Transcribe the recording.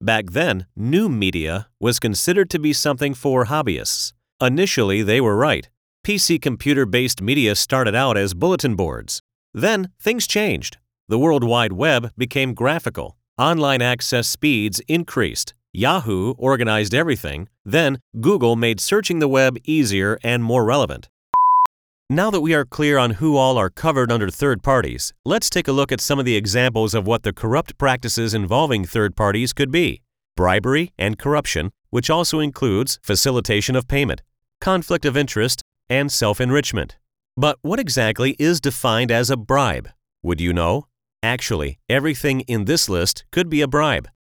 Back then, new media was considered to be something for hobbyists. Initially, they were right. PC computer-based media started out as bulletin boards. Then, things changed. The World Wide Web became graphical. Online access speeds increased. Yahoo organized everything. Then, Google made searching the web easier and more relevant. Now that we are clear on who all are covered under third parties, let's take a look at some of the examples of what the corrupt practices involving third parties could be. Bribery and corruption, which also includes facilitation of payment, conflict of interest, and self-enrichment. But what exactly is defined as a bribe? Would you know? Actually, everything in this list could be a bribe.